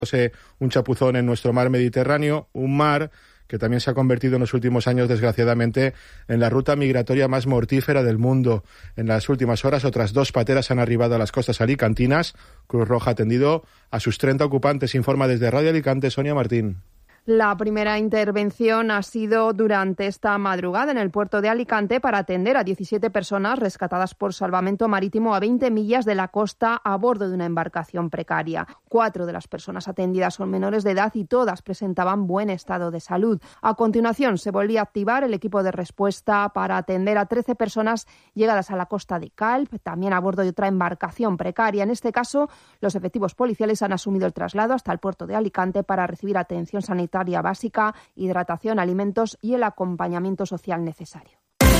un chapuzón en nuestro mar Mediterráneo, un mar que también se ha convertido en los últimos años, desgraciadamente, en la ruta migratoria más mortífera del mundo. En las últimas horas, otras 2 pateras han arribado a las costas alicantinas. Cruz Roja ha atendido a sus 30 ocupantes, informa desde Radio Alicante Sonia Martín. La primera intervención ha sido durante esta madrugada en el puerto de Alicante para atender a 17 personas rescatadas por salvamento marítimo a 20 millas de la costa a bordo de una embarcación precaria. 4 de las personas atendidas son menores de edad y todas presentaban buen estado de salud. A continuación se volvía a activar el equipo de respuesta para atender a 13 personas llegadas a la costa de Calp, también a bordo de otra embarcación precaria. En este caso, los efectivos policiales han asumido el traslado hasta el puerto de Alicante para recibir atención sanitaria básica, hidratación, alimentos y el acompañamiento social necesario.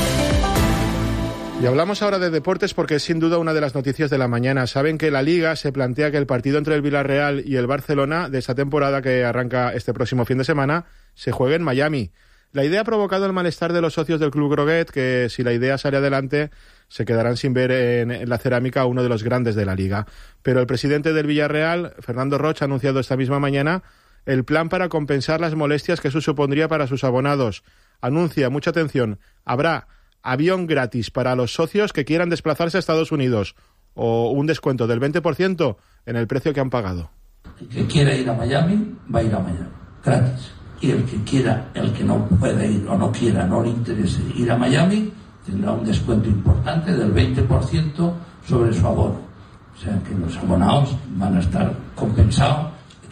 Y hablamos ahora de deportes porque es sin duda una de las noticias de la mañana. Saben que la Liga se plantea que el partido entre el Villarreal y el Barcelona de esta temporada que arranca este próximo fin de semana se juegue en Miami. La idea ha provocado el malestar de los socios del Club Groguet, que si la idea sale adelante se quedarán sin ver en la cerámica a uno de los grandes de la Liga. Pero el presidente del Villarreal, Fernando Roch, ha anunciado esta misma mañana el plan para compensar las molestias que eso supondría para sus abonados. Anuncia, mucha atención, habrá avión gratis para los socios que quieran desplazarse a Estados Unidos o un descuento del 20% en el precio que han pagado. El que quiera ir a Miami, va a ir a Miami, gratis. Y el que quiera, el que no pueda ir o no quiera, no le interese ir a Miami, tendrá un descuento importante del 20% sobre su abono. O sea que los abonados van a estar compensados.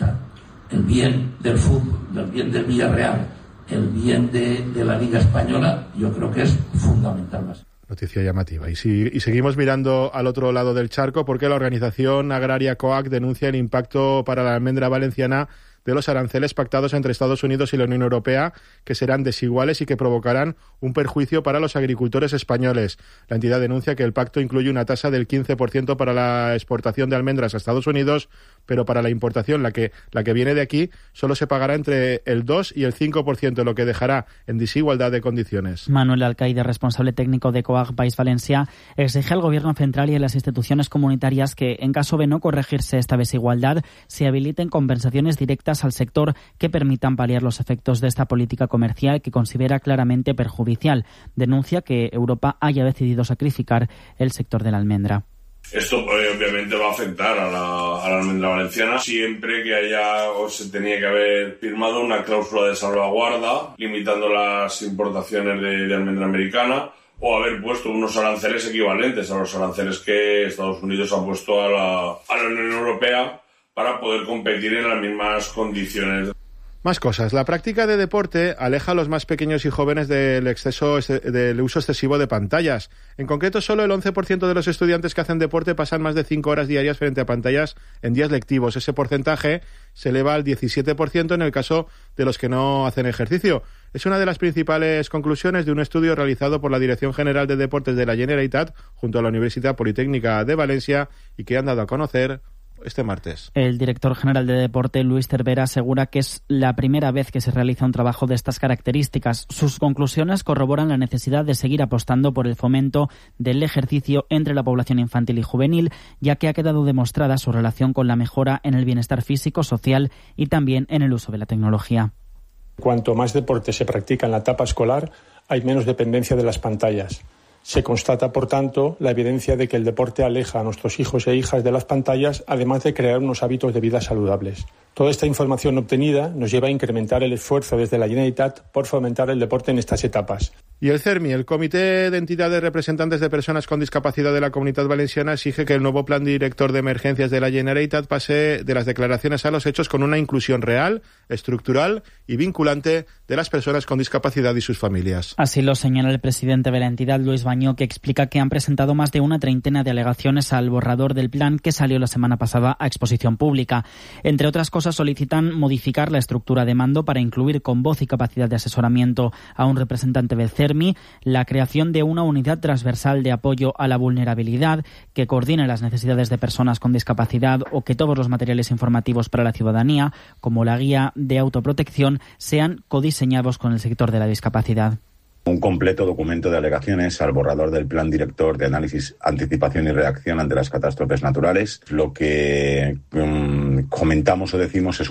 El bien del fútbol, el bien del Villarreal, el bien de la Liga Española, yo creo que es fundamental. Noticia llamativa. Y seguimos mirando al otro lado del charco porque la organización agraria COAC denuncia el impacto para la almendra valenciana de los aranceles pactados entre Estados Unidos y la Unión Europea, que serán desiguales y que provocarán un perjuicio para los agricultores españoles. La entidad denuncia que el pacto incluye una tasa del 15% para la exportación de almendras a Estados Unidos, pero para la importación, la que viene de aquí, solo se pagará entre el 2 y el 5%, lo que dejará en desigualdad de condiciones. Manuel Alcaide, responsable técnico de COAG País Valencià, exige al Gobierno central y a las instituciones comunitarias que, en caso de no corregirse esta desigualdad, se habiliten compensaciones directas al sector que permitan paliar los efectos de esta política comercial que considera claramente perjudicial. Denuncia que Europa haya decidido sacrificar el sector de la almendra. Esto obviamente va a afectar a la almendra valenciana siempre que haya o se tenía que haber firmado una cláusula de salvaguarda limitando las importaciones de almendra americana o haber puesto unos aranceles equivalentes a los aranceles que Estados Unidos ha puesto a la Unión Europea para poder competir en las mismas condiciones. Más cosas. La práctica de deporte aleja a los más pequeños y jóvenes del uso excesivo de pantallas. En concreto, solo el 11% de los estudiantes que hacen deporte pasan más de 5 horas diarias frente a pantallas en días lectivos. Ese porcentaje se eleva al 17% en el caso de los que no hacen ejercicio. Es una de las principales conclusiones de un estudio realizado por la Dirección General de Deportes de la Generalitat junto a la Universidad Politécnica de Valencia y que han dado a conocer este martes. El director general de Deporte, Luis Cervera, asegura que es la primera vez que se realiza un trabajo de estas características. Sus conclusiones corroboran la necesidad de seguir apostando por el fomento del ejercicio entre la población infantil y juvenil, ya que ha quedado demostrada su relación con la mejora en el bienestar físico, social y también en el uso de la tecnología. Cuanto más deporte se practica en la etapa escolar, hay menos dependencia de las pantallas. Se constata, por tanto, la evidencia de que el deporte aleja a nuestros hijos e hijas de las pantallas, además de crear unos hábitos de vida saludables. Toda esta información obtenida nos lleva a incrementar el esfuerzo desde la Generalitat por fomentar el deporte en estas etapas. Y el CERMI, el Comité de Entidades de Representantes de Personas con Discapacidad de la Comunidad Valenciana, exige que el nuevo Plan Director de Emergencias de la Generalitat pase de las declaraciones a los hechos con una inclusión real, estructural y vinculante de las personas con discapacidad y sus familias. Así lo señala el presidente de la entidad, Luis Bañó, que explica que han presentado más de una treintena de alegaciones al borrador del plan que salió la semana pasada a exposición pública. Entre otras cosas, solicitan modificar la estructura de mando para incluir con voz y capacidad de asesoramiento a un representante del CERMI, la creación de una unidad transversal de apoyo a la vulnerabilidad que coordine las necesidades de personas con discapacidad o que todos los materiales informativos para la ciudadanía, como la guía de autoprotección, sean codiseñados con el sector de la discapacidad. Un completo documento de alegaciones al borrador del Plan Director de Análisis, Anticipación y Reacción ante las Catástrofes Naturales, lo que comentamos o decimos es